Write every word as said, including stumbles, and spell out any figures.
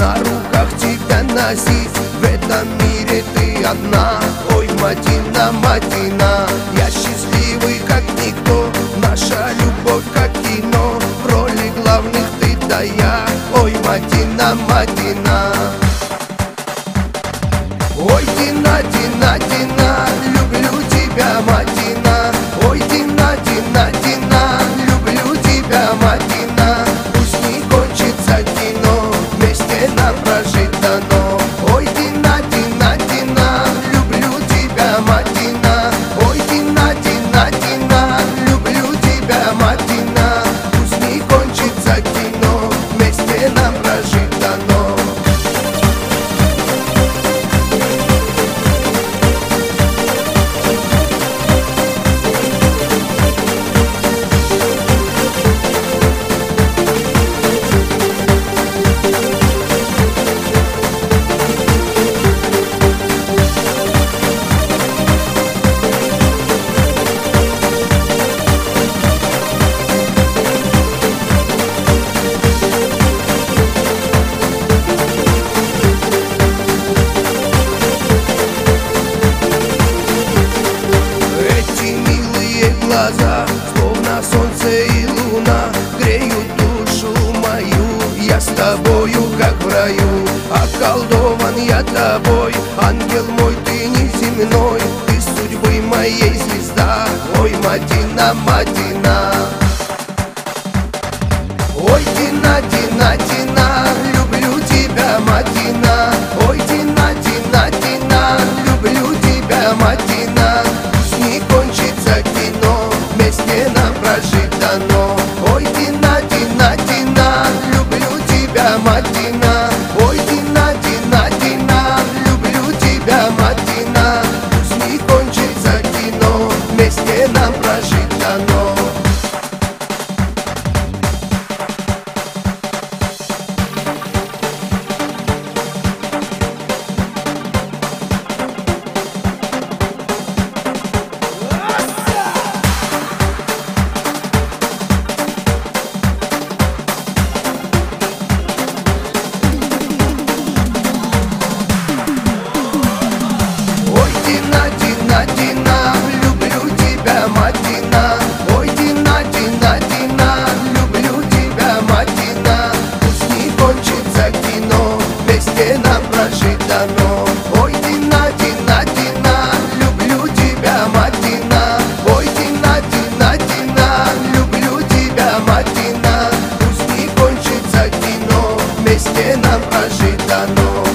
на руках тебя носить. В этом мире ты одна. Ой, Мадина, Мадина, я счастливый как никто. Наша любовь как кино, в роли главных ты да я. Ой, Мадина, Мадина. Ой, Дина, Дина, Дина, люблю тебя, Мадина. Ой, Дина, Дина, Дина, люблю тебя, Мадина. Пусть не кончится кино, вместе нам прожить дано. Ой, Дина, Дина, Дина, люблю тебя, Мадина. Ой, Дина, Дина, Дина, люблю тебя, Мадина. Пусть не кончится кино, вместе нам прожить дано. Глаза, словно солнце и луна, греют душу мою. Я с тобою, как в раю, околдован я тобой. Ангел мой, ты неземной, ты судьбы моей звезда. Ой, Мадина, Мадина. Ой, Дина, Дина, Дина, люблю тебя, Мадина. Ой, Дина, Дина, Дина, люблю тебя, Мадина. Пусть не кончится кино, вместе нам прожить дано. Ой, Дина, Дина, Дина, люблю тебя, Мадина. Ой, Дина, Дина, Дина, люблю тебя, Мадина. Пусть не кончится кино, вместе нам прожить дано. Дина, Дина, люблю тебя, Мадина. Ой, Дина, Дина, Дина, люблю тебя, Мадина. Пусть не кончится кино, вместе нам прожить дано. Ой, Дина, Дина, Дина, люблю тебя, Мадина. Ой, Дина, Дина, Дина, люблю тебя, Мадина. Пусть не кончится кино, вместе нам прожить дано.